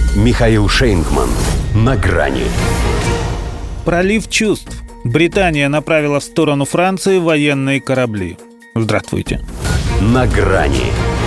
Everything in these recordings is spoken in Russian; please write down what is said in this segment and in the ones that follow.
Михаил Шейнгман. На грани. Пролив чувств. Британия направила в сторону Франции военные корабли. Здравствуйте. На грани.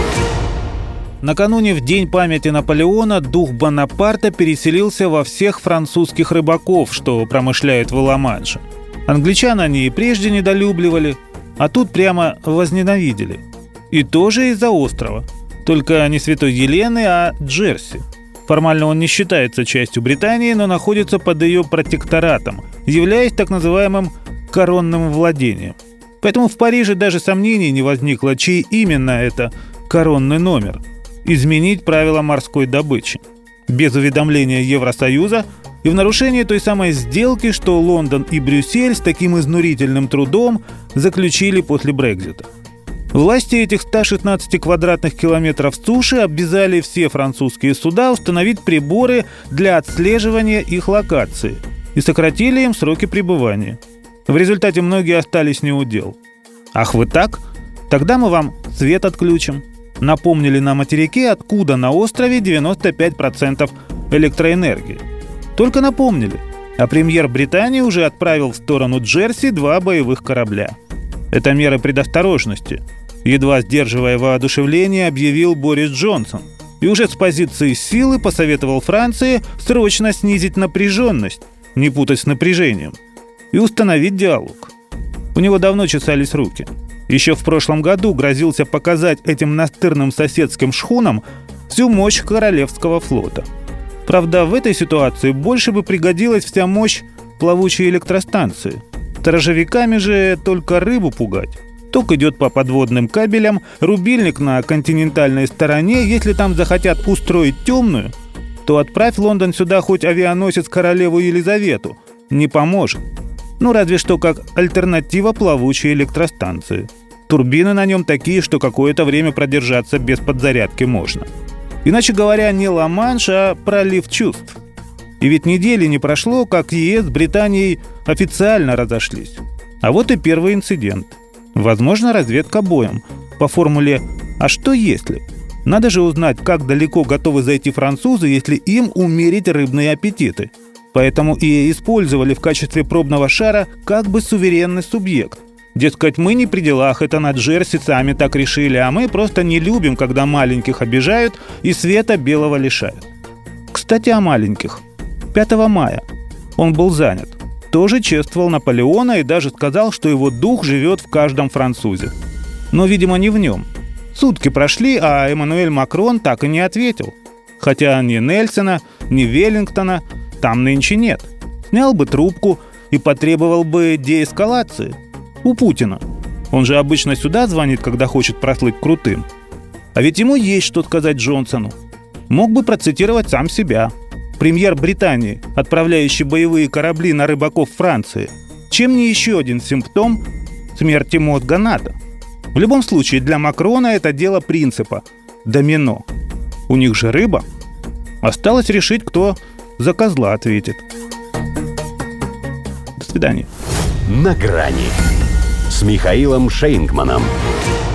Накануне, в день памяти Наполеона, дух Бонапарта переселился во всех французских рыбаков, что промышляют в Ла-Манше. Англичан они и прежде недолюбливали, а тут прямо возненавидели. И тоже из-за острова. Только не Святой Елены, а Джерси. Формально он не считается частью Британии, но находится под ее протекторатом, являясь так называемым коронным владением. Поэтому в Париже даже сомнений не возникло, чей именно это коронный номер. Изменить правила морской добычи. Без уведомления Евросоюза и в нарушение той самой сделки, что Лондон и Брюссель с таким изнурительным трудом заключили после Брексита. Власти этих 116 квадратных километров суши обязали все французские суда установить приборы для отслеживания их локации и сократили им сроки пребывания. В результате многие остались не у дел. Ах, вы так? Тогда мы вам свет отключим. Напомнили на материке, откуда на острове 95% электроэнергии. Только напомнили. А премьер Британии уже отправил в сторону Джерси 2 боевых корабля. Это меры предосторожности. Едва сдерживая воодушевление, объявил Борис Джонсон. И уже с позиции силы посоветовал Франции срочно снизить напряженность, не путать с напряжением, и установить диалог. У него давно чесались руки. Еще в прошлом году грозился показать этим настырным соседским шхунам всю мощь Королевского флота. Правда, в этой ситуации больше бы пригодилась вся мощь плавучей электростанции. Сторожевиками же только рыбу пугать. Ток идет по подводным кабелям, рубильник на континентальной стороне. Если там захотят устроить темную, то отправь Лондон сюда хоть авианосец королеву Елизавету. Не поможет. Ну, разве что как альтернатива плавучей электростанции. Турбины на нем такие, что какое-то время продержаться без подзарядки можно. Иначе говоря, не Ла-Манш, а пролив чувств. И ведь недели не прошло, как ЕС с Британией официально разошлись. А вот и первый инцидент. Возможно, разведка боем. По формуле «а что если?». Надо же узнать, как далеко готовы зайти французы, если им умерить рыбные аппетиты. Поэтому и использовали в качестве пробного шара как бы суверенный субъект. Дескать, мы не при делах, это на Джерси сами так решили, а мы просто не любим, когда маленьких обижают и света белого лишают. Кстати, о маленьких. 5 мая он был занят. Тоже чествовал Наполеона и даже сказал, что его дух живет в каждом французе. Но, видимо, не в нем. Сутки прошли, а Эммануэль Макрон так и не ответил. Хотя ни Нельсона, ни Веллингтона там нынче нет. Снял бы трубку и потребовал бы деэскалации. У Путина. Он же обычно сюда звонит, когда хочет прослыть крутым. А ведь ему есть что сказать Джонсону. Мог бы процитировать сам себя. Премьер Британии, отправляющий боевые корабли на рыбаков Франции. Чем не еще один симптом смерти мозга НАТО? В любом случае, для Макрона это дело принципа. Домино. У них же рыба. Осталось решить, кто за козла ответит. До свидания. На грани с Михаилом Шейнгманом.